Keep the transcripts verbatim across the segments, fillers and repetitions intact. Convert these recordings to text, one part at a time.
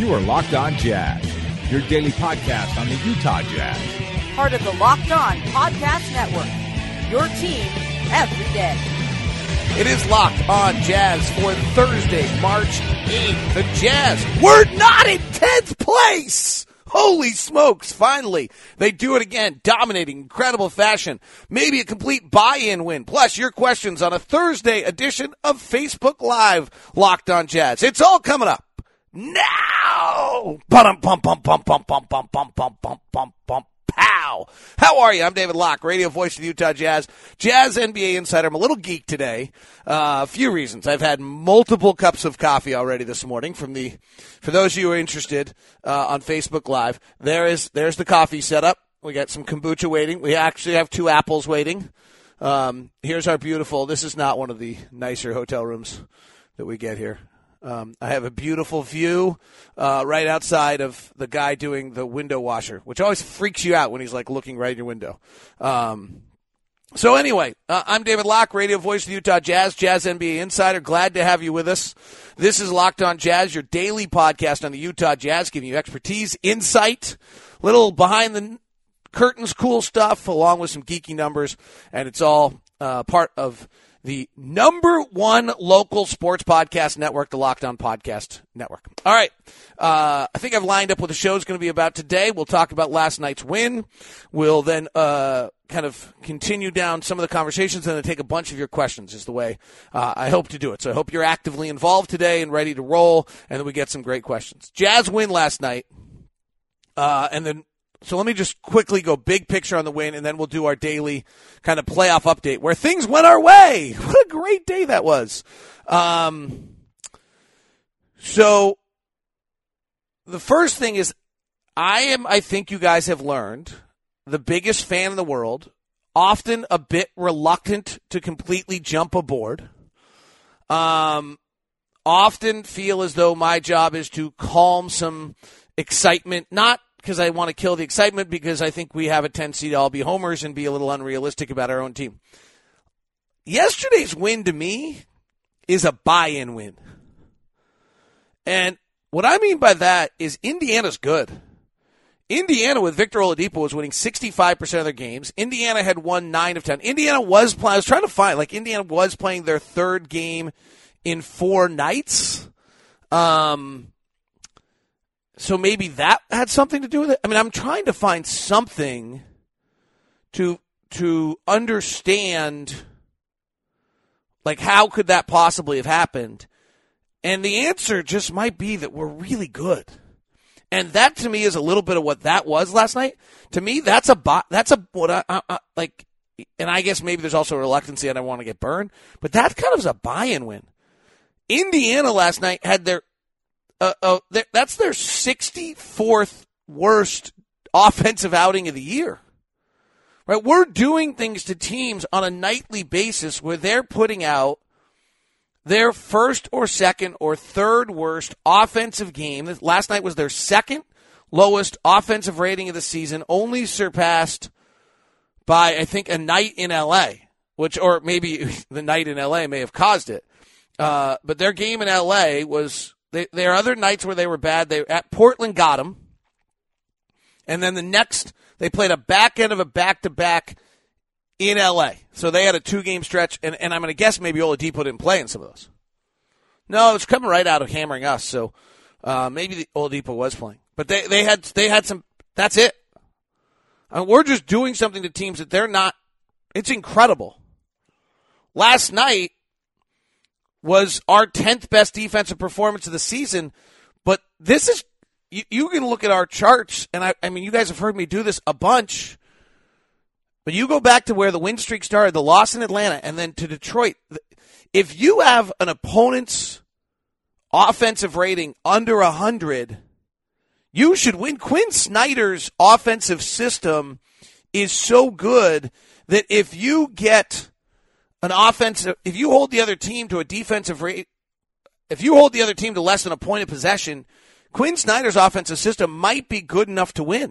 You are Locked On Jazz, your daily podcast on the Utah Jazz. Part of the Locked On Podcast Network, your team every day. It is Locked On Jazz for Thursday, March eighth. The Jazz were not in tenth place! Holy smokes, finally. They do it again, dominating, incredible fashion. Maybe a complete buy-in win. Plus, your questions on a Thursday edition of Facebook Live, Locked On Jazz. It's all coming up now! Bum bum bum bum bum bum bum bum bum bum bum bum. Pow! How are you? I'm David Locke, radio voice of the Utah Jazz, Jazz N B A insider. I'm a little geek today. Uh, a few reasons. I've had multiple cups of coffee already this morning. From the, for those of you who are interested uh, on Facebook Live, there is there's the coffee setup. We got some kombucha waiting. We actually have two apples waiting. Um, here's our beautiful. This is not one of the nicer hotel rooms that we get here. Um, I have a beautiful view uh, right outside of the guy doing the window washer, which always freaks you out when he's like looking right in your window. Um, so anyway, uh, I'm David Locke, radio voice of the Utah Jazz, Jazz N B A insider. Glad to have you with us. This is Locked On Jazz, your daily podcast on the Utah Jazz, giving you expertise, insight, little behind the curtains cool stuff, along with some geeky numbers, and it's all uh, part of the number one local sports podcast network, the Locked On Podcast Network. All right. Uh, I think I've lined up what the show's going to be about today. We'll talk about last night's win. We'll then uh, kind of continue down some of the conversations and then take a bunch of your questions is the way uh, I hope to do it. So I hope you're actively involved today and ready to roll, and then we get some great questions. Jazz win last night, uh, and then So let me just quickly go big picture on the win, and then we'll do our daily kind of playoff update where things went our way. What a great day that was. Um, so the first thing is I am, I think you guys have learned, the biggest fan in the world, often a bit reluctant to completely jump aboard. Um, often feel as though my job is to calm some excitement, not because I want to kill the excitement, because I think we have a tendency to all be homers and be a little unrealistic about our own team. Yesterday's win to me is a buy-in win. And what I mean by that is Indiana's good. Indiana with Victor Oladipo was winning sixty-five percent of their games. Indiana had won nine of ten. Indiana was playing, I was trying to find, like Indiana was playing their third game in four nights. Um... So maybe that had something to do with it. I mean, I'm trying to find something to to understand, like, how could that possibly have happened? And the answer just might be that we're really good. And that, to me, is a little bit of what that was last night. To me, that's a that's a what I, I, I like. And I guess maybe there's also a reluctancy. I don't want to get burned, but that kind of is a buy-in win. Indiana last night had their Uh, uh, that's their sixty-fourth worst offensive outing of the year. Right? We're doing things to teams on a nightly basis where they're putting out their first or second or third worst offensive game. Last night was their second lowest offensive rating of the season, only surpassed by, I think, a night in L A, which, or maybe the night in L A may have caused it. Uh, but their game in L A was... They, there are other nights where they were bad. They at Portland got them, and then the next they played a back end of a back to back in L A. So they had a two game stretch, and, and I'm going to guess maybe Oladipo didn't play in some of those. No, it's coming right out of hammering us. So uh, maybe the Oladipo was playing, but they they had they had some. That's it. I mean, we're just doing something to teams that they're not. It's incredible. Last night was our tenth best defensive performance of the season, but this is, you, you can look at our charts, and I, I mean, you guys have heard me do this a bunch, but you go back to where the win streak started, the loss in Atlanta, and then to Detroit. If you have an opponent's offensive rating under one hundred, you should win. Quinn Snyder's offensive system is so good that if you get an offensive, if you hold the other team to a defensive rate, if you hold the other team to less than a point of possession, Quinn Snyder's offensive system might be good enough to win.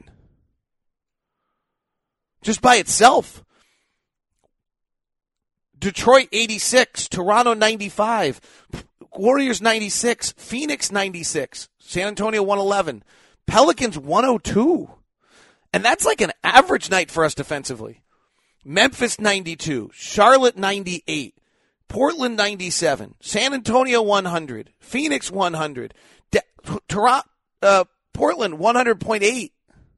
Just by itself. Detroit eighty-six, Toronto ninety-five. Warriors ninety-six, Phoenix ninety-six, San Antonio one eleven, Pelicans one oh two. And that's like an average night for us defensively. Memphis ninety-two, Charlotte ninety-eight, Portland ninety-seven, San Antonio one hundred, Phoenix one hundred, De- Toronto, uh, Portland one hundred point eight,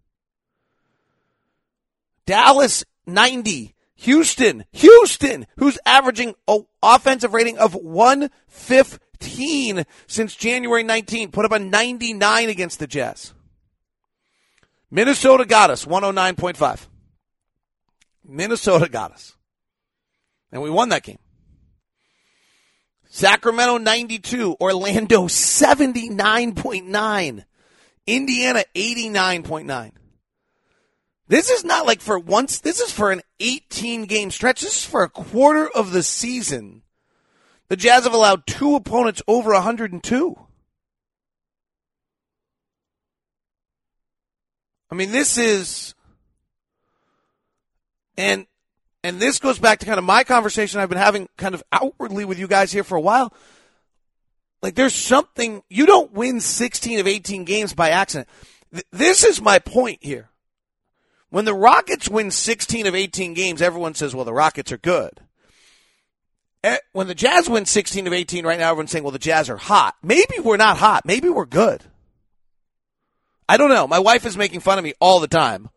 Dallas ninety, Houston, Houston, who's averaging an offensive rating of one fifteen since January nineteenth, put up a ninety-nine against the Jazz. Minnesota got us, one oh nine point five. Minnesota got us. And we won that game. Sacramento ninety-two, Orlando seventy-nine point nine, Indiana eighty-nine point nine. This is not like for once, this is for an eighteen-game stretch. This is for a quarter of the season. The Jazz have allowed two opponents over one hundred two. I mean, this is, and and this goes back to kind of my conversation I've been having kind of outwardly with you guys here for a while. Like, there's something, you don't win sixteen of eighteen games by accident. Th- this is my point here. When the Rockets win sixteen of eighteen games, everyone says, well, the Rockets are good. When the Jazz win sixteen of eighteen right now, everyone's saying, well, the Jazz are hot. Maybe we're not hot. Maybe we're good. I don't know. My wife is making fun of me all the time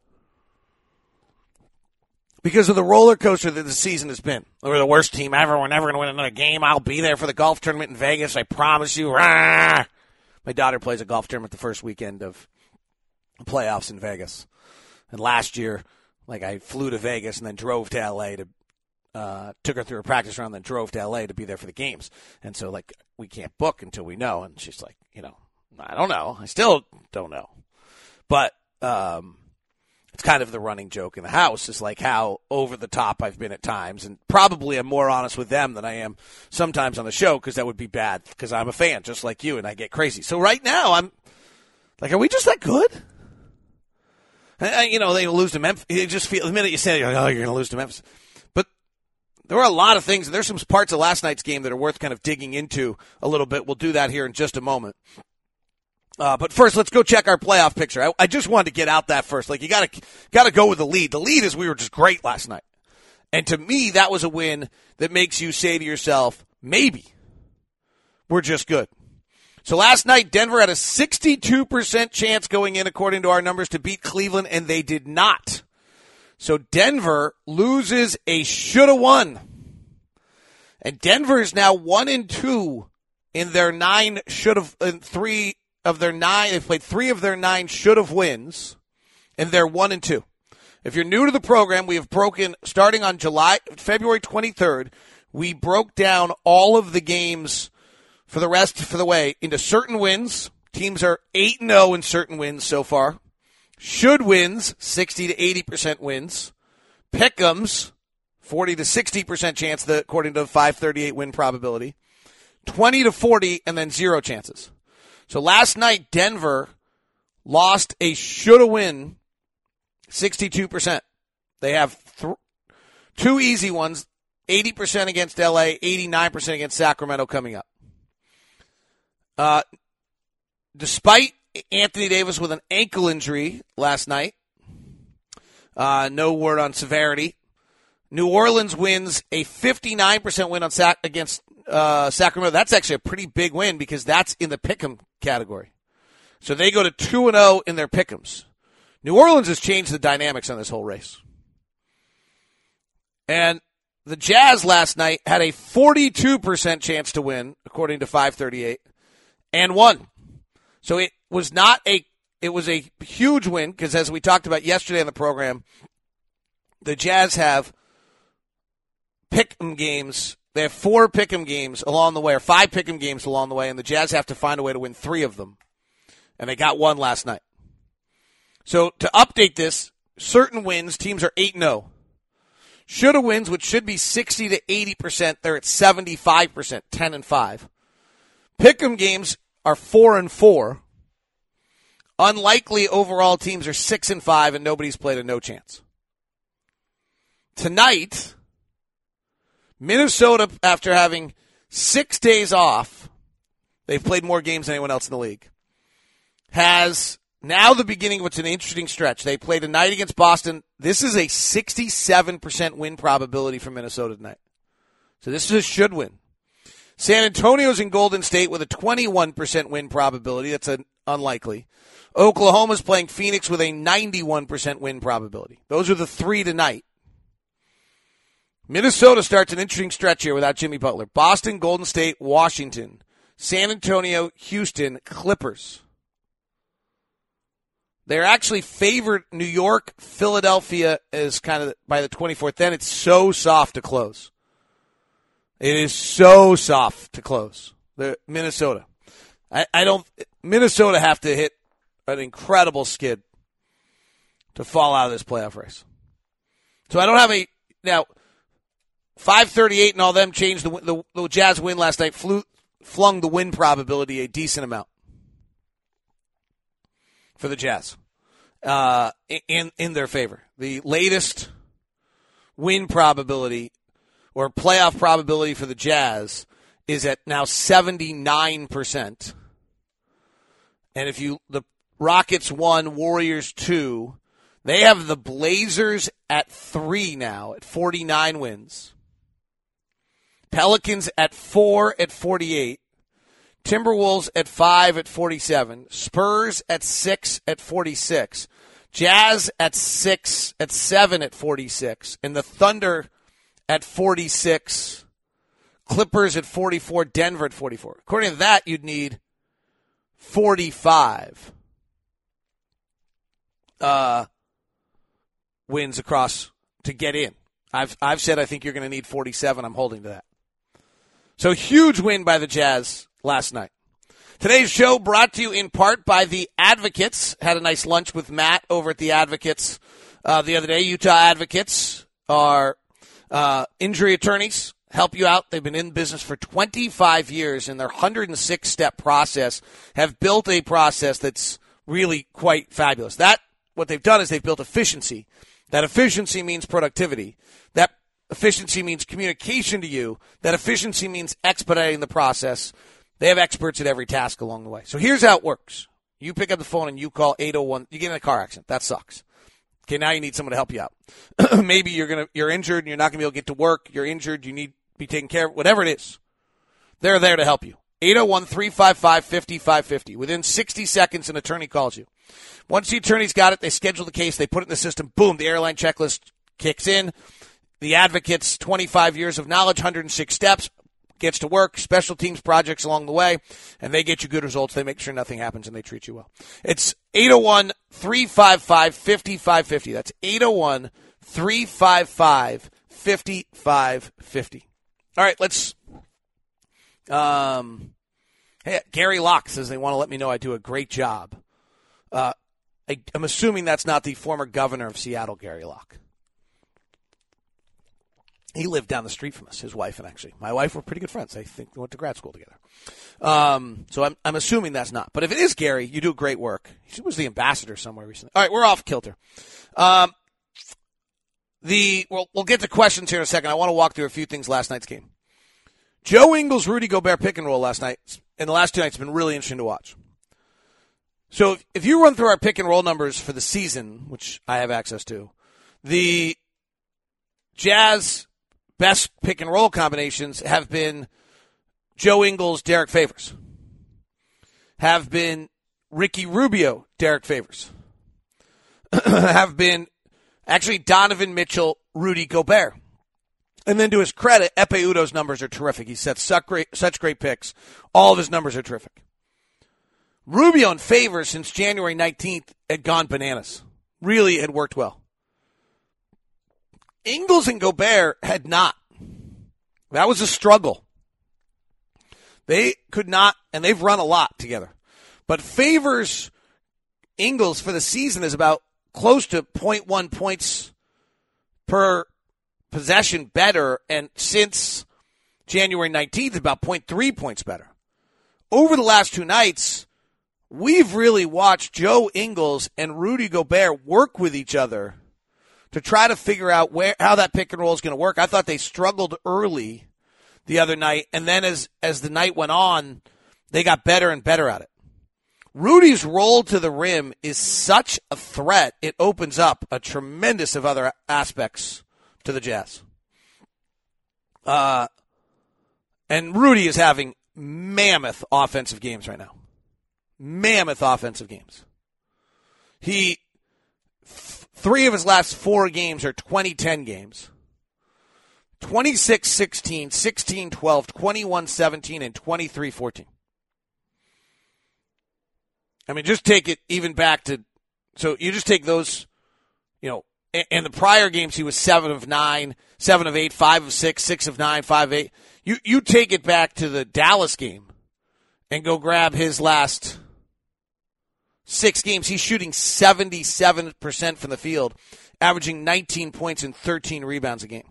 because of the roller coaster that the season has been. We're the worst team ever. We're never going to win another game. I'll be there for the golf tournament in Vegas. I promise you. Rah! My daughter plays a golf tournament the first weekend of playoffs in Vegas. And last year, like, I flew to Vegas and then drove to L A to uh, took her through a practice round, then drove to L A to be there for the games. And so, like, we can't book until we know. And she's like, you know, I don't know. I still don't know. But um, it's kind of the running joke in the house is like how over the top I've been at times. And probably I'm more honest with them than I am sometimes on the show because that would be bad because I'm a fan just like you and I get crazy. So right now I'm like, are we just that good? And, you know, they lose to Memphis. You just feel the minute you say it, you're like, oh, you're going to lose to Memphis. But there were a lot of things. There's some parts of last night's game that are worth kind of digging into a little bit. We'll do that here in just a moment. Uh, but first, let's go check our playoff picture. I, I just wanted to get out that first. Like, you gotta, gotta go with the lead. The lead is we were just great last night. And to me, that was a win that makes you say to yourself, maybe we're just good. So last night, Denver had a sixty-two percent chance going in, according to our numbers, to beat Cleveland, and they did not. So Denver loses a shoulda won. And Denver is now one and two in their nine shoulda, in three of their nine, they've played three of their nine should-have wins, and they're one and two. If you're new to the program, we have broken, starting on July, February twenty-third, we broke down all of the games for the rest for the way into certain wins. Teams are eight and oh in certain wins so far. Should wins, sixty to eighty percent wins. Pick'ems, forty to sixty percent chance, that, according to five thirty-eight win probability. twenty to forty, and then zero chances. So last night, Denver lost a shoulda win, sixty-two percent. They have th- two easy ones, eighty percent against L A, eighty-nine percent against Sacramento coming up. Uh, despite Anthony Davis with an ankle injury last night, uh, no word on severity, New Orleans wins a fifty-nine percent win on Sac- against uh, Sacramento. That's actually a pretty big win because that's in the pick'em category. So they go to two and oh in their pick'ems. New Orleans has changed the dynamics on this whole race. And the Jazz last night had a forty-two percent chance to win, according to five thirty-eight, and won. So it was not a it was a huge win because, as we talked about yesterday on the program, the Jazz have pick'em games. They have four pick'em games along the way, or five pick'em games along the way, and the Jazz have to find a way to win three of them. And they got one last night. So to update this, certain wins, teams are eight and oh. Shoulda wins, which should be sixty to eighty percent, they're at seventy-five percent, ten and five. Pick'em games are four and four. Unlikely overall teams are six and five, and nobody's played a no chance. Tonight, Minnesota, after having six days off, they've played more games than anyone else in the league, has now the beginning of what's an interesting stretch. They played tonight against Boston. This is a sixty-seven percent win probability for Minnesota tonight. So this is a should win. San Antonio's in Golden State with a twenty-one percent win probability. That's an unlikely. Oklahoma's playing Phoenix with a ninety-one percent win probability. Those are the three tonight. Minnesota starts an interesting stretch here without Jimmy Butler. Boston, Golden State, Washington, San Antonio, Houston, Clippers. They're actually favored New York, Philadelphia is kind of by the twenty-fourth. Then it's so soft to close. It is so soft to close. The Minnesota. I, I don't Minnesota have to hit an incredible skid to fall out of this playoff race. So I don't have a now five thirty-eight and all them changed the the, the Jazz win last night flew, flung the win probability a decent amount for the Jazz uh, in in their favor. The latest win probability or playoff probability for the Jazz is at now seventy-nine percent. And if you the Rockets one, Warriors two, they have the Blazers at three now at forty-nine wins. Pelicans at four at forty-eight. Timberwolves at five at forty-seven. Spurs at six at forty-six. Jazz at six at seven at forty-six. And the Thunder at forty-six. Clippers at forty-four. Denver at forty-four. According to that, you'd need forty-five uh, wins across to get in. I've I've said I think you're going to need forty-seven. I'm holding to that. So huge win by the Jazz last night. Today's show brought to you in part by the Advocates. Had a nice lunch with Matt over at the Advocates uh, the other day. Utah Advocates are uh, injury attorneys, help you out. They've been in business for twenty-five years, and their one hundred six step process have built a process that's really quite fabulous. That what they've done is they've built efficiency. That efficiency means productivity. That efficiency means communication to you. That efficiency means expediting the process. They have experts at every task along the way. So here's how it works. You pick up the phone and you call eight oh one. You get in a car accident. That sucks. Okay, now you need someone to help you out. Maybe you're gonna you're injured and you're not going to be able to get to work. You're injured. You need to be taken care of. Whatever it is, they're there to help you. eight oh one, three five five, five five five oh. Within sixty seconds, an attorney calls you. Once the attorney's got it, they schedule the case. They put it in the system. Boom, the airline checklist kicks in. The Advocates' twenty-five years of knowledge, one hundred six steps, gets to work, special teams projects along the way, and they get you good results. They make sure nothing happens, and they treat you well. It's eight oh one, three five five, five five five oh. That's eight oh one, three five five, five five five oh. All right, let's um, – hey, Gary Locke says they want to let me know I do a great job. Uh, I, I'm assuming that's not the former governor of Seattle, Gary Locke. He lived down the street from us, his wife and actually. My wife were pretty good friends. I think they went to grad school together. Um, so I'm, I'm assuming that's not. But if it is Gary, you do great work. He was the ambassador somewhere recently. All right, we're off kilter. Um, the well, we'll get to questions here in a second. I want to walk through a few things last night's game. Joe Ingles, Rudy Gobert pick and roll last night, and the last two nights have been really interesting to watch. So if, if you run through our pick and roll numbers for the season, which I have access to, the Jazz best pick and roll combinations have been Joe Ingles, Derek Favors. Have been Ricky Rubio, Derek Favors. Have been actually Donovan Mitchell, Rudy Gobert. And then to his credit, Epe Udo's numbers are terrific. He set such great, such great picks. All of his numbers are terrific. Rubio and Favors since January nineteenth had gone bananas. Really had worked well. Ingles and Gobert had not. That was a struggle. They could not, and they've run a lot together. But Favors, Ingles for the season is about close to zero point one points per possession better, and since January nineteenth, about zero point three points better. Over the last two nights, we've really watched Joe Ingles and Rudy Gobert work with each other to try to figure out where how that pick and roll is going to work. I thought they struggled early the other night, and then as as the night went on, they got better and better at it. Rudy's roll to the rim is such a threat, it opens up a tremendous of other aspects to the Jazz. Uh, and Rudy is having mammoth offensive games right now. Mammoth offensive games. He, th- three of his last four games are twenty ten games. twenty-six sixteen, sixteen twelve, twenty-one seventeen, and twenty-three fourteen. I mean, just take it even back to, so you just take those, you know, in, in the prior games he was seven of nine, seven of eight, five of six, six of nine, five of eight. You, you take it back to the Dallas game and go grab his last six games. He's shooting seventy-seven percent from the field, averaging nineteen points and thirteen rebounds a game.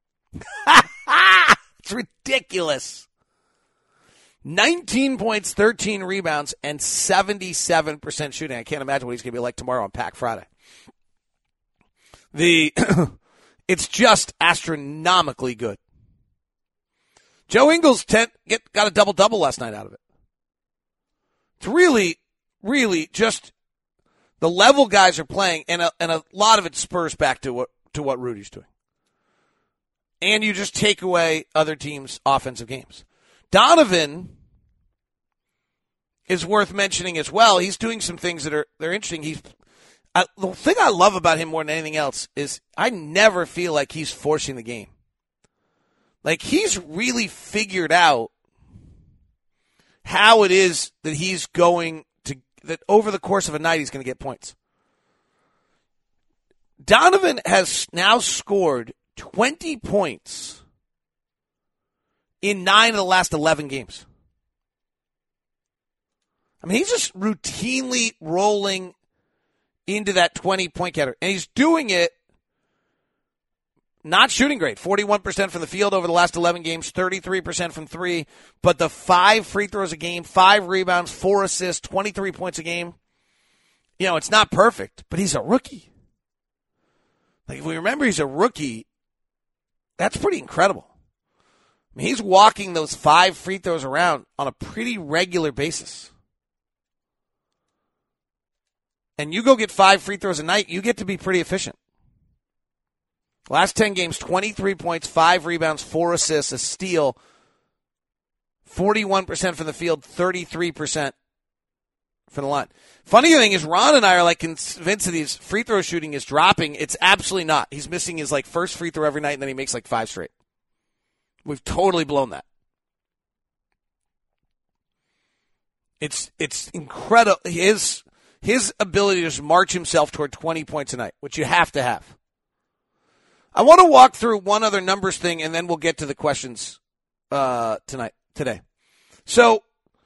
It's ridiculous. nineteen points, thirteen rebounds, and seventy-seven percent shooting. I can't imagine what he's going to be like tomorrow on Pack Friday. The It's just astronomically good. Joe Ingles ten, get, got a double-double last night out of it. It's really, really just the level guys are playing, and a, and a lot of it spurs back to what to what Rudy's doing. And you just take away other teams' offensive games. Donovan is worth mentioning as well. He's doing some things that are they're interesting. He's I, the thing I love about him more than anything else is I never feel like he's forcing the game. Like, he's really figured out how it is that he's going to, that over the course of a night he's going to get points. Donovan has now scored twenty points in nine of the last eleven games. I mean, he's just routinely rolling into that twenty-point getter. And he's doing it not shooting great. forty-one percent from the field over the last eleven games, thirty-three percent from three. But the five free throws a game, five rebounds, four assists, twenty-three points a game. You know, it's not perfect, but he's a rookie. Like, if we remember he's a rookie, that's pretty incredible. I mean, he's walking those five free throws around on a pretty regular basis. And you go get five free throws a night, you get to be pretty efficient. Last ten games, twenty-three points, five rebounds, four assists, a steal, forty-one percent from the field, thirty-three percent from the line. Funny thing is, Ron and I are like convinced that his free throw shooting is dropping. It's absolutely not. He's missing his like first free throw every night, and then he makes like five straight. We've totally blown that. It's it's incredible. His his ability to just march himself toward twenty points a night, which you have to have. I want to walk through one other numbers thing, and then we'll get to the questions uh, tonight, today. So,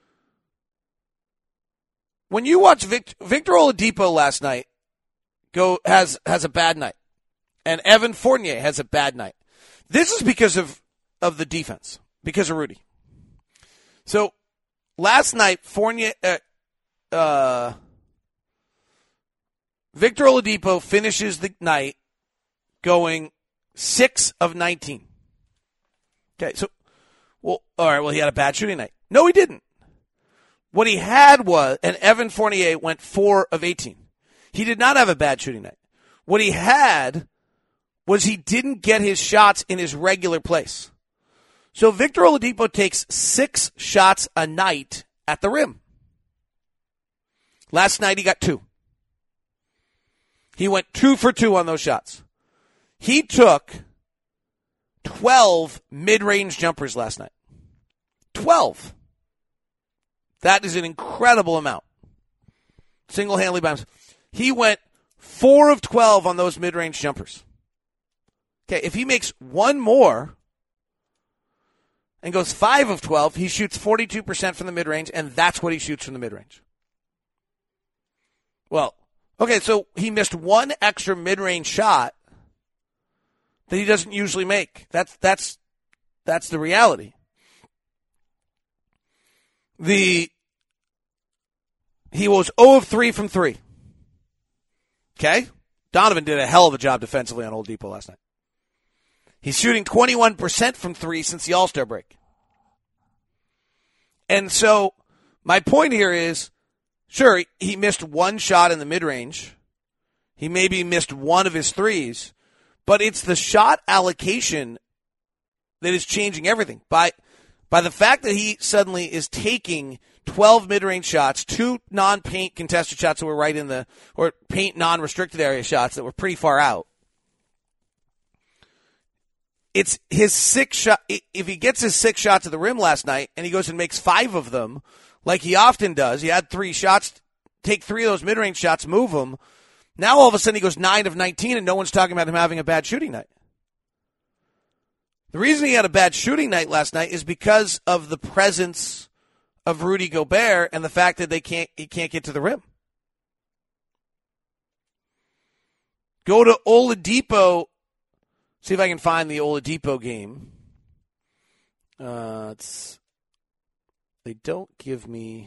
when you watch Victor, Victor Oladipo last night, go has has a bad night, and Evan Fournier has a bad night. This is because of of the defense, because of Rudy. So, last night, Fournier, uh, uh, Victor Oladipo finishes the night going six of nineteen. Okay, so, well, all right, well, he had a bad shooting night. No, he didn't. What he had was, and Evan Fournier went four of eighteen. He did not have a bad shooting night. What he had was he didn't get his shots in his regular place. So Victor Oladipo takes six shots a night at the rim. Last night he got two. He went two for two on those shots. He took twelve mid-range jumpers last night. twelve. That is an incredible amount. Single-handedly by himself. He went four of twelve on those mid-range jumpers. Okay, if he makes one more and goes five of twelve, he shoots forty-two percent from the mid-range, and that's what he shoots from the mid-range. Well, okay, so he missed one extra mid-range shot that he doesn't usually make. That's that's that's the reality. The he was zero of three from three. Okay? Donovan did a hell of a job defensively on Oladipo last night. He's shooting twenty-one percent from three since the All-Star break. And so My point here is, sure, he missed one shot in the mid-range. He maybe missed one of his threes, but it's the shot allocation that is changing everything. By by the fact that he suddenly is taking twelve mid-range shots, two non-paint contested shots that were right in the, or paint non-restricted area shots that were pretty far out. It's his six shot. If he gets his six shots at the rim last night and he goes and makes five of them, like he often does, he had three shots, take three of those mid-range shots, move them. Now all of a sudden he goes nine of nineteen and no one's talking about him having a bad shooting night. The reason he had a bad shooting night last night is because of the presence of Rudy Gobert and the fact that they can't he can't get to the rim. Go to Oladipo. See if I can find the Oladipo game. Uh, it's they don't give me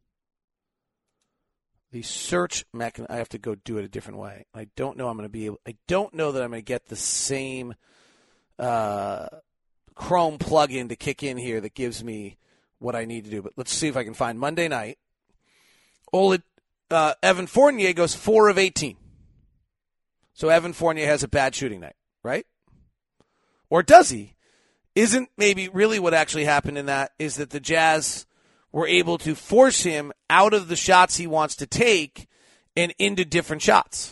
the search mechanism. I have to go do it a different way. I don't know I'm going to be able. I don't know that I'm going to get the same uh, Chrome plugin to kick in here that gives me what I need to do. But let's see if I can find Monday night. Olad, uh, Evan Fournier goes four of eighteen. So Evan Fournier has a bad shooting night, right? Or does he? Isn't maybe really what actually happened in that is that the Jazz were able to force him out of the shots he wants to take and into different shots.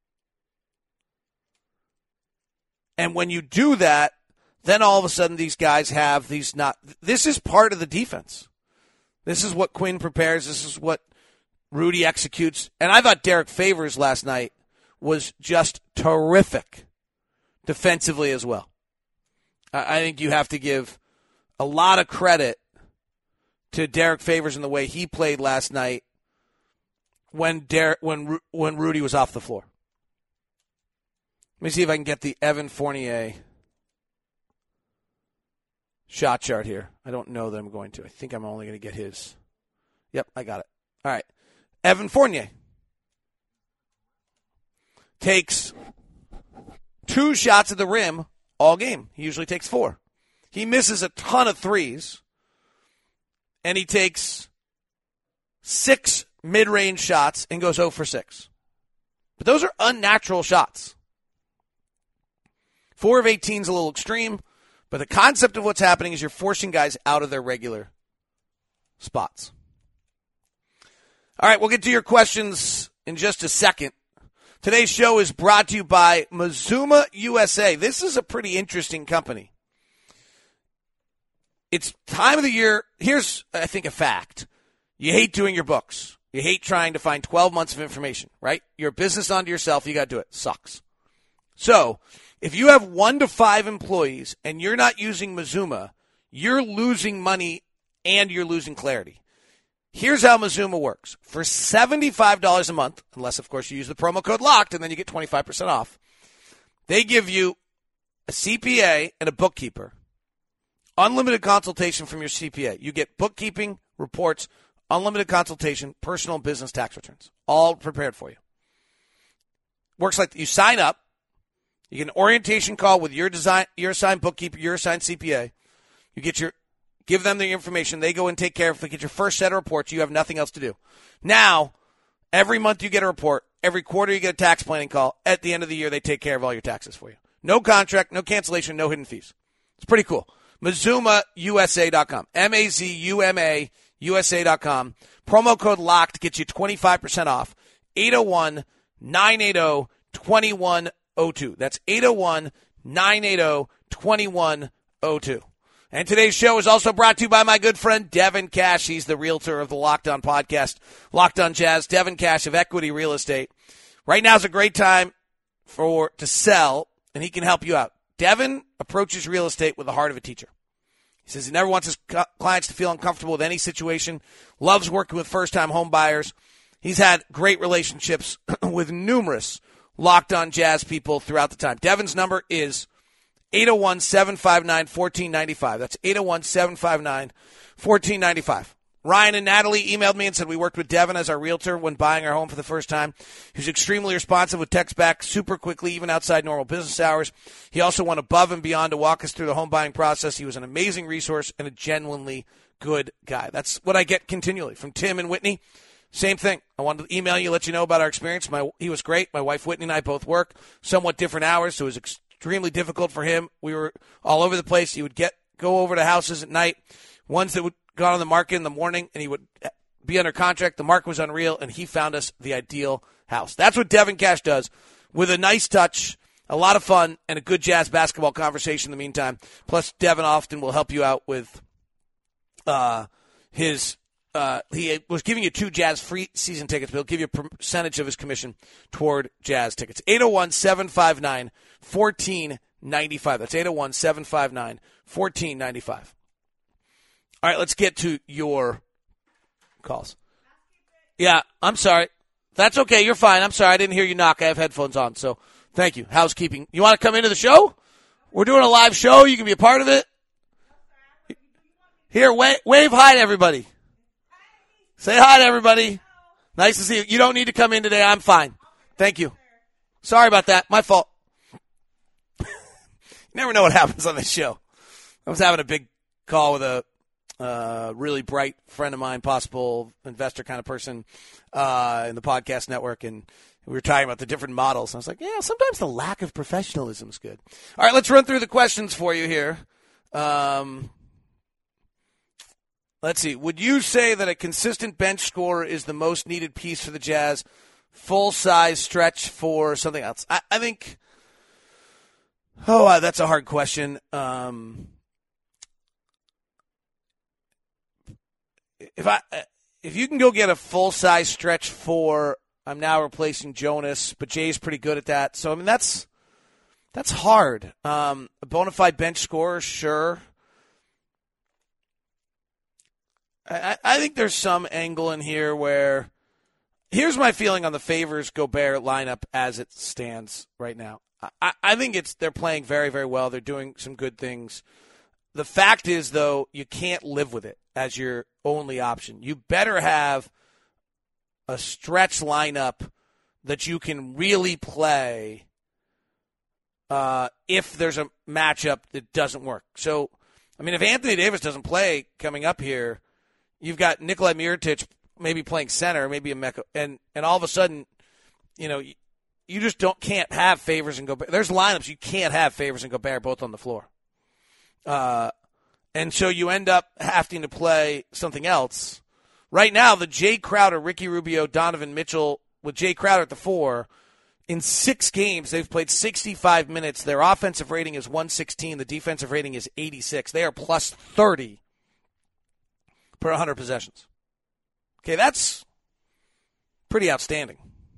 And when you do that, then all of a sudden these guys have these not – this is part of the defense. This is what Quinn prepares. This is what Rudy executes. And I thought Derek Favors last night was just terrific defensively as well. I think you have to give a lot of credit to Derek Favors in the way he played last night when Der- when when Rudy was off the floor. Let me see if I can get the Evan Fournier shot chart here. I don't know that I'm going to. I think I'm only going to get his. Yep, I got it. All right. Evan Fournier takes two shots at the rim all game. He usually takes four. He misses a ton of threes, and he takes six mid-range shots and goes zero for six. But those are unnatural shots. four of eighteen is a little extreme, but the concept of what's happening is you're forcing guys out of their regular spots. All right, we'll get to your questions in just a second. Today's show is brought to you by Mazuma U S A. This is a pretty interesting company. It's time of the year. Here's, I think, a fact. You hate doing your books. You hate trying to find twelve months of information, right? You're a business unto yourself. You got to do it. Sucks. So if you have one to five employees and you're not using Mazuma, you're losing money and you're losing clarity. Here's how Mazuma works. For seventy-five dollars a month, unless, of course, you use the promo code LOCKED, and then you get twenty-five percent off, they give you a C P A and a bookkeeper. Unlimited consultation from your C P A. You get bookkeeping, reports, unlimited consultation, personal and business tax returns, all prepared for you. Works like you sign up. You get an orientation call with your design, your assigned bookkeeper, your assigned C P A. You get your Give them the information. They go and take care of it. They get your first set of reports. You have nothing else to do. Now, every month you get a report. Every quarter you get a tax planning call. At the end of the year, they take care of all your taxes for you. No contract, no cancellation, no hidden fees. It's pretty cool. Mazuma U S A dot com. M A Z U M A U S A dot com. Promo code LOCKED gets you twenty-five percent off. eight oh one, nine eight oh, two one oh two. That's eight oh one, nine eight oh, two one oh two. And today's show is also brought to you by my good friend Devin Cash. He's the realtor of the Locked On podcast, Locked On Jazz. Devin Cash of Equity Real Estate. Right now is a great time for to sell, and he can help you out. Devin approaches real estate with the heart of a teacher. He says he never wants his clients to feel uncomfortable with any situation, loves working with first-time home buyers. He's had great relationships with numerous Locked On Jazz people throughout the time. Devin's number is eight oh one, seven five nine, one four nine five. That's eight oh one, seven five nine, one four nine five. Ryan and Natalie emailed me and said we worked with Devin as our realtor when buying our home for the first time. He was extremely responsive with text back super quickly, even outside normal business hours. He also went above and beyond to walk us through the home buying process. He was an amazing resource and a genuinely good guy. That's what I get continually from Tim and Whitney. Same thing. I wanted to email you, let you know about our experience. My He was great. My wife Whitney and I both work somewhat different hours, so it was extremely difficult for him. We were all over the place. He would get go over to houses at night, ones that would go on the market in the morning, and he would be under contract. The market was unreal, and he found us the ideal house. That's what Devin Cash does with a nice touch, a lot of fun, and a good Jazz basketball conversation in the meantime. Plus, Devin often will help you out with uh, his uh, – he was giving you two Jazz free season tickets, but he'll give you a percentage of his commission toward Jazz tickets. eight oh one, seven five nine, one four nine five. That's eight oh one, seven five nine, one four nine five. All right, let's get to your calls. Yeah, I'm sorry. That's okay. You're fine. I'm sorry. I didn't hear you knock. I have headphones on, so thank you. Housekeeping. You want to come into the show? We're doing a live show. You can be a part of it. Here, wave, wave hi to everybody. Say hi to everybody. Nice to see you. You don't need to come in today. I'm fine. Thank you. Sorry about that. My fault. You never know what happens on this show. I was having a big call with a uh, really bright friend of mine, possible investor kind of person uh, in the podcast network, and we were talking about the different models. And I was like, yeah, sometimes the lack of professionalism is good. All right, let's run through the questions for you here. Um, let's see. Would you say that a consistent bench scorer is the most needed piece for the Jazz? Full-size stretch for something else? I, I think – oh, uh, that's a hard question. Um, if I if you can go get a full-size stretch for – I'm now replacing Jonas, but Jay's pretty good at that. So, I mean, that's that's hard. Um, a bona fide bench scorer, sure. I, I think there's some angle in here where – here's my feeling on the Favors-Gobert lineup as it stands right now. I, I think it's they're playing very, very well. They're doing some good things. The fact is, though, you can't live with it as your only option. You better have a stretch lineup that you can really play uh, if there's a matchup that doesn't work. So, I mean, if Anthony Davis doesn't play coming up here, you've got Nikolai Mirotic maybe playing center, maybe a Mecca, and, and all of a sudden, you know, you, you just don't can't have Favors and Gobert. There's lineups you can't have Favors and Gobert both on the floor. Uh, and so you end up having to play something else. Right now, the Jay Crowder, Ricky Rubio, Donovan Mitchell, with Jay Crowder at the four, in six games, they've played sixty-five minutes. Their offensive rating is one sixteen. The defensive rating is eighty-six. They are plus thirty per one hundred possessions. Okay, that's pretty outstanding.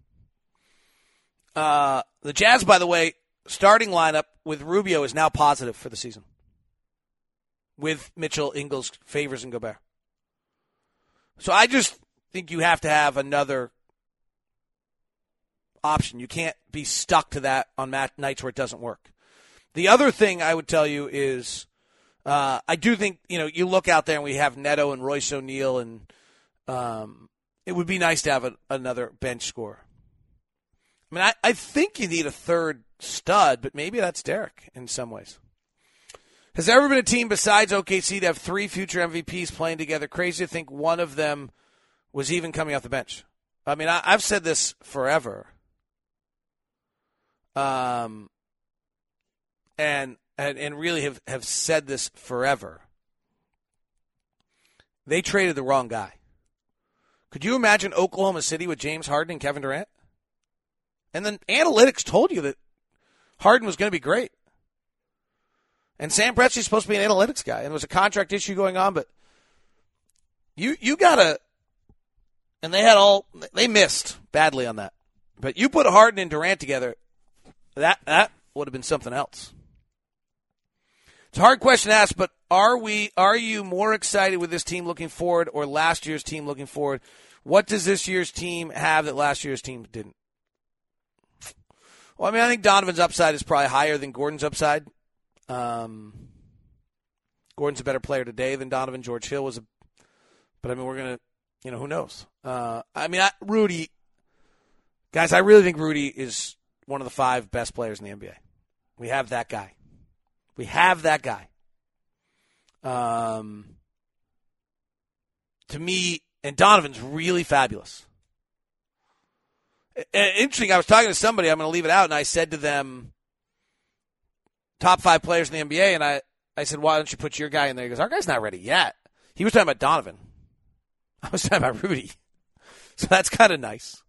Uh, the Jazz, by the way, starting lineup with Rubio is now positive for the season. With Mitchell, Ingles, Favors, and Gobert. So I just think you have to have another option. You can't be stuck to that on mat- nights where it doesn't work. The other thing I would tell you is uh, I do think, you know, you look out there and we have Neto and Royce O'Neal, and um, it would be nice to have a, another bench scorer. I mean, I, I think you need a third stud, but maybe that's Derek in some ways. Has there ever been a team besides O K C to have three future M V Ps playing together? Crazy to think one of them was even coming off the bench. I mean, I, I've said this forever. Um, and, and, and really have, have said this forever. They traded the wrong guy. Could you imagine Oklahoma City with James Harden and Kevin Durant? And then analytics told you that Harden was going to be great. And Sam Presti's supposed to be an analytics guy. And there was a contract issue going on, but you you got to – and they had all – they missed badly on that. But you put Harden and Durant together, that that would have been something else. It's a hard question to ask, but are we? Are you more excited with this team looking forward or last year's team looking forward? What does this year's team have that last year's team didn't? Well, I mean, I think Donovan's upside is probably higher than Gordon's upside. Um, Gordon's a better player today than Donovan. George Hill was a, but I mean, we're going to, you know, who knows? Uh, I mean, I, Rudy, guys, I really think Rudy is one of the five best players in the N B A. We have that guy. We have that guy. Um, to me, and Donovan's really fabulous. Interesting, I was talking to somebody, I'm going to leave it out, and I said to them, top five players in the N B A, and I, I said, why don't you put your guy in there? He goes, our guy's not ready yet. He was talking about Donovan. I was talking about Rudy. So that's kind of nice.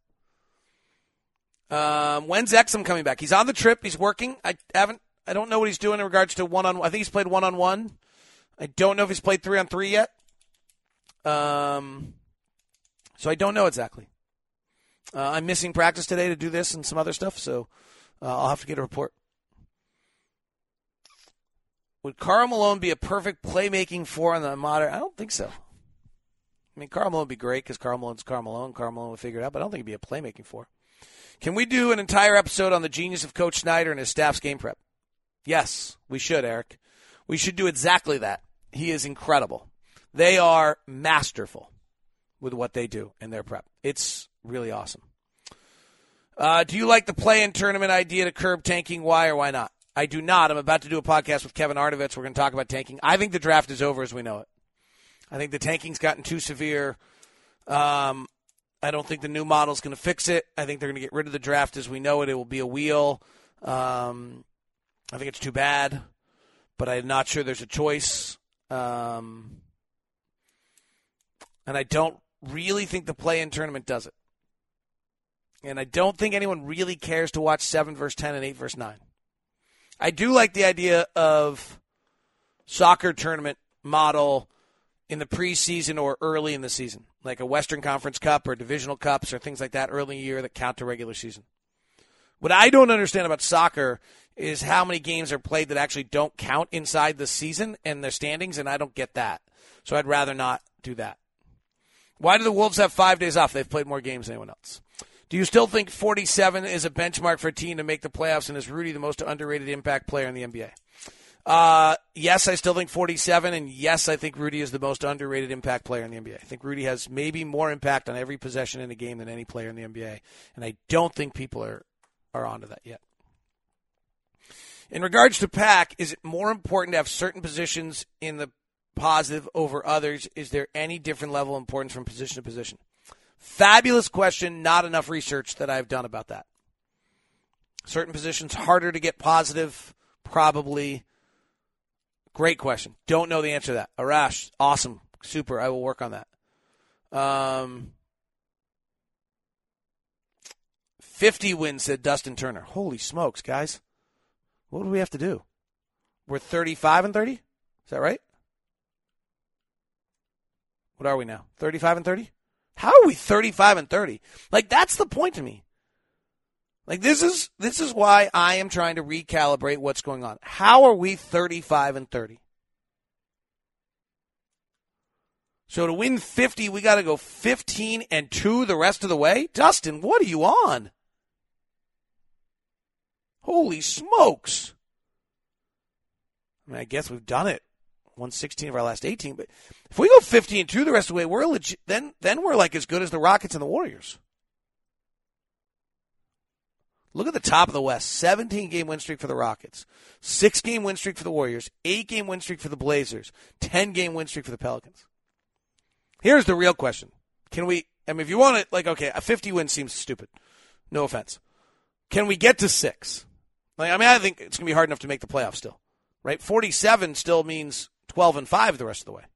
Um, when's Exum coming back? He's on the trip. He's working. I haven't. I don't know what he's doing in regards to one on. I think he's played one on one. I don't know if he's played three on three yet. Um, so I don't know exactly. Uh, I'm missing practice today to do this and some other stuff, so uh, I'll have to get a report. Would Karl Malone be a perfect playmaking four on the modern? I don't think so. I mean, Karl Malone would be great because Karl Malone's Karl Malone. Karl Malone would figure it out, but I don't think he'd be a playmaking four. Can we do an entire episode on the genius of Coach Snyder and his staff's game prep? Yes, we should, Eric. We should do exactly that. He is incredible. They are masterful with what they do in their prep. It's really awesome. Uh, do you like the play-in tournament idea to curb tanking? Why or why not? I do not. I'm about to do a podcast with Kevin Arnovitz. We're going to talk about tanking. I think the draft is over as we know it. I think the tanking's gotten too severe. Um, I don't think the new model's going to fix it. I think they're going to get rid of the draft as we know it. It will be a wheel. Um, I think it's too bad, but I'm not sure there's a choice. Um, and I don't really think the play-in tournament does it. And I don't think anyone really cares to watch seven versus ten and eight versus nine. I do like the idea of soccer tournament model in the preseason or early in the season, like a Western Conference Cup or divisional cups or things like that early in the year that count to regular season. What I don't understand about soccer is how many games are played that actually don't count inside the season and their standings, and I don't get that. So I'd rather not do that. Why do the Wolves have five days off? They've played more games than anyone else. Do you still think forty-seven is a benchmark for a team to make the playoffs, and is Rudy the most underrated impact player in the N B A? Uh, yes, I still think forty-seven, and yes, I think Rudy is the most underrated impact player in the N B A. I think Rudy has maybe more impact on every possession in a game than any player in the N B A, and I don't think people are, are onto that yet. In regards to Pack, is it more important to have certain positions in the positive over others? Is there any different level of importance from position to position? Fabulous question. Not enough research that I've done about that. Certain positions harder to get positive, probably. Great question. Don't know the answer to that. Arash, awesome. Super. I will work on that. Um, fifty wins, said Dustin Turner. Holy smokes, guys. What do we have to do? We're thirty-five and thirty? Is that right? What are we now? thirty-five and thirty? How are we thirty-five and thirty? Like, that's the point to me. Like, this is this is why I am trying to recalibrate what's going on. How are we thirty-five and thirty? So to win fifty, we got to go fifteen and two the rest of the way? Dustin, what are you on? Holy smokes. I mean, I guess we've done it. Won sixteen of our last eighteen, but if we go fifteen and two the rest of the way, we're legit, then then we're like as good as the Rockets and the Warriors. Look at the top of the West. seventeen-game win streak for the Rockets. six-game win streak for the Warriors. eight-game win streak for the Blazers. ten-game win streak for the Pelicans. Here's the real question. Can we, I mean, if you want it, like, okay, a fifty win seems stupid. No offense. Can we get to six? Like, I mean, I think it's going to be hard enough to make the playoffs still. Right? forty-seven still means twelve and five the rest of the way.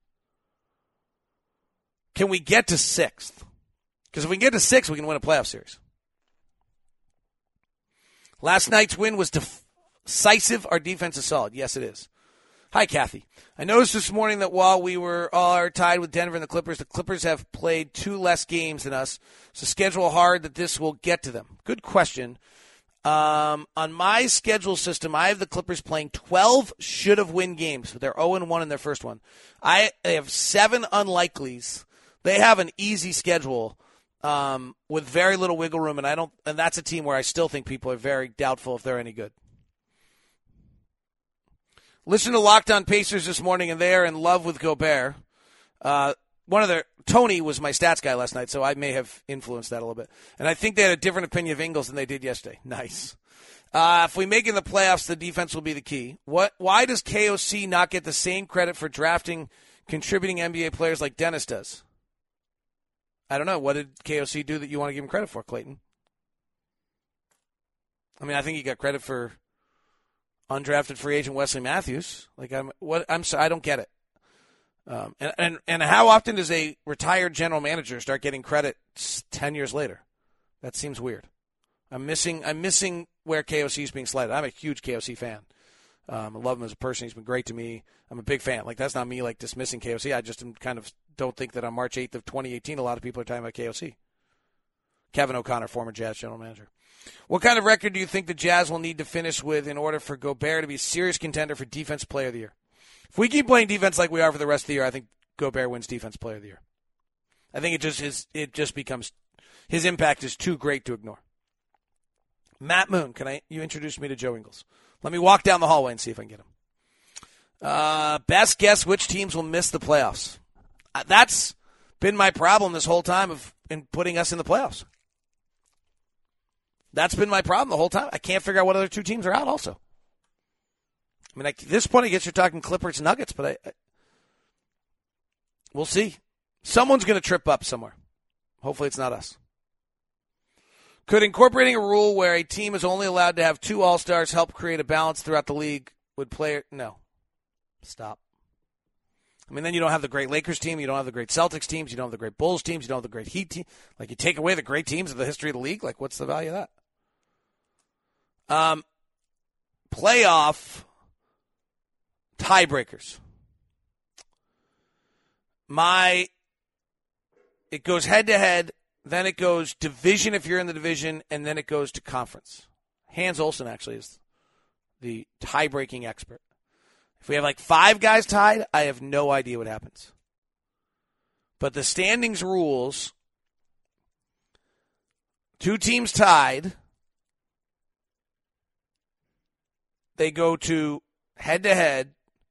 Can we get to sixth? Because if we can get to six, we can win a playoff series. Last night's win was decisive. Our defense is solid. Yes, it is. Hi, Kathy. I noticed this morning that while we were all tied with Denver and the Clippers, the Clippers have played two less games than us. So schedule hard that this will get to them. Good question. Um, on my schedule system, I have the Clippers playing twelve should-have-win games. They're oh and one in their first one. I they have seven unlikelies. They have an easy schedule um, with very little wiggle room, and I don't. And that's a team where I still think people are very doubtful if they're any good. Listen to Locked On Pacers this morning, and they are in love with Gobert. Uh, one of their Tony was my stats guy last night, so I may have influenced that a little bit. And I think they had a different opinion of Ingles than they did yesterday. Nice. Uh, if we make it in the playoffs, the defense will be the key. What? Why does K O C not get the same credit for drafting contributing N B A players like Dennis does? I don't know. What did K O C do that you want to give him credit for, Clayton? I mean, I think he got credit for undrafted free agent Wesley Matthews. Like, I'm what I'm sorry, I don't get it. Um, and, and and how often does a retired general manager start getting credit ten years later? That seems weird. I'm missing I'm missing where K O C is being slighted. I'm a huge K O C fan. Um, I love him as a person. He's been great to me. I'm a big fan. Like, that's not me, like, dismissing K O C. I just kind of don't think that on March eighth of twenty eighteen, a lot of people are talking about K O C. Kevin O'Connor, former Jazz general manager. What kind of record do you think the Jazz will need to finish with in order for Gobert to be a serious contender for Defensive Player of the Year? If we keep playing defense like we are for the rest of the year, I think Gobert wins Defensive Player of the Year. I think it just is. It just becomes his impact is too great to ignore. Matt Moon, can I? You introduce me to Joe Ingles. Let me walk down the hallway and see if I can get him. Uh, best guess which teams will miss the playoffs. Uh, that's been my problem this whole time of in putting us in the playoffs. That's been my problem the whole time. I can't figure out what other two teams are out also. I mean, at this point, I guess you're talking Clippers, Nuggets, but I, I we'll see. Someone's going to trip up somewhere. Hopefully it's not us. Could incorporating a rule where a team is only allowed to have two All-Stars help create a balance throughout the league? Would play no. Stop. I mean, then you don't have the great Lakers team. You don't have the great Celtics teams. You don't have the great Bulls teams. You don't have the great Heat team. Like, you take away the great teams of the history of the league. Like, what's the value of that? Um, playoff tiebreakers. My, it goes head-to-head, then it goes division if you're in the division, and then it goes to conference. Hans Olsen actually is the tie-breaking expert. If we have like five guys tied, I have no idea what happens. But the standings rules, two teams tied, they go to head-to-head.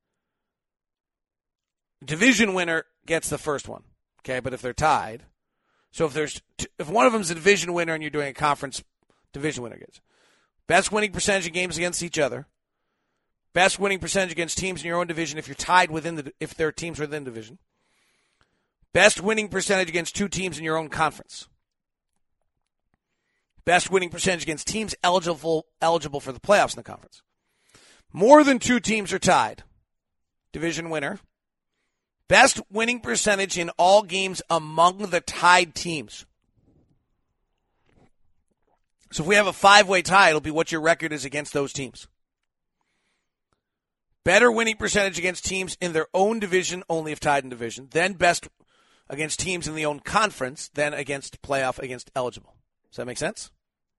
Division winner gets the first one, okay? But if they're tied, so if there's t- if one of them's a division winner and you're doing a conference, division winner gets best winning percentage of games against each other, best winning percentage against teams in your own division if you're tied within the if there are teams within the division, best winning percentage against two teams in your own conference, best winning percentage against teams eligible eligible for the playoffs in the conference. More than two teams are tied, division winner. Best winning percentage in all games among the tied teams. So if we have a five-way tie, it'll be what your record is against those teams. Better winning percentage against teams in their own division, only if tied in division. Then best against teams in the own conference, then against playoff, against eligible. Does that make sense?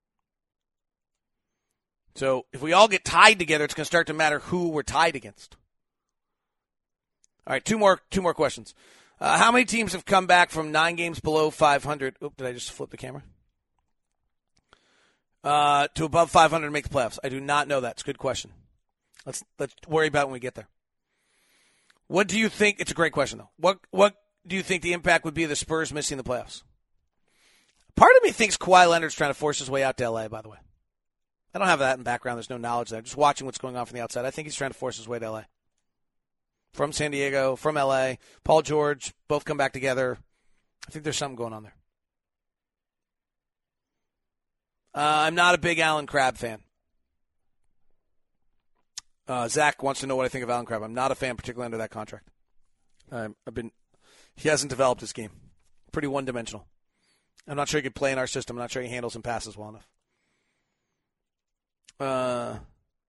So if we all get tied together, it's going to start to matter who we're tied against. All right, two more two more questions. Uh, how many teams have come back from nine games below five hundred? Oop, did I just flip the camera? Uh, to above five hundred to make the playoffs. I do not know that. It's a good question. Let's let's worry about it when we get there. What do you think? It's a great question, though. What what do you think the impact would be of the Spurs missing the playoffs? Part of me thinks Kawhi Leonard's trying to force his way out to L A, by the way. I don't have that in the background. There's no knowledge there. Just watching what's going on from the outside. I think he's trying to force his way to L A. From San Diego, from L A, Paul George, both come back together. I think there's something going on there. Uh, I'm not a big Alan Crabb fan. Uh, Zach wants to know what I think of Alan Crabb. I'm not a fan, particularly under that contract. Um, I've been. He hasn't developed his game. Pretty one-dimensional. I'm not sure he could play in our system. I'm not sure he handles and passes well enough. Uh...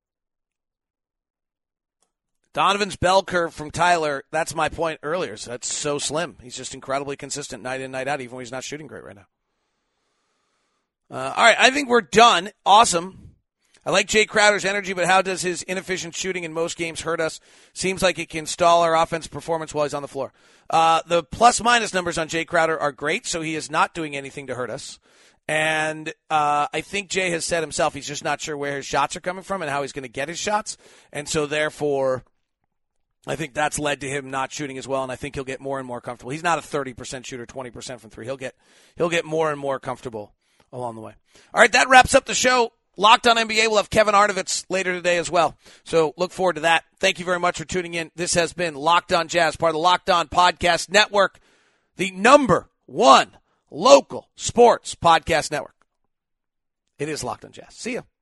Donovan's bell curve from Tyler, that's my point earlier. So that's so slim. He's just incredibly consistent night in, night out, even when he's not shooting great right now. Uh, all right, I think we're done. Awesome. I like Jay Crowder's energy, but how does his inefficient shooting in most games hurt us? Seems like it can stall our offensive performance while he's on the floor. Uh, the plus-minus numbers on Jay Crowder are great, so he is not doing anything to hurt us. And uh, I think Jay has said himself he's just not sure where his shots are coming from and how he's going to get his shots. And so, therefore, I think that's led to him not shooting as well, and I think he'll get more and more comfortable. He's not a thirty percent shooter, twenty percent from three. He'll get he'll get more and more comfortable along the way. All right, that wraps up the show. Locked on N B A. We'll have Kevin Arnovitz later today as well. So look forward to that. Thank you very much for tuning in. This has been Locked On Jazz, part of the Locked On Podcast Network, the number one local sports podcast network. It is Locked on Jazz. See ya.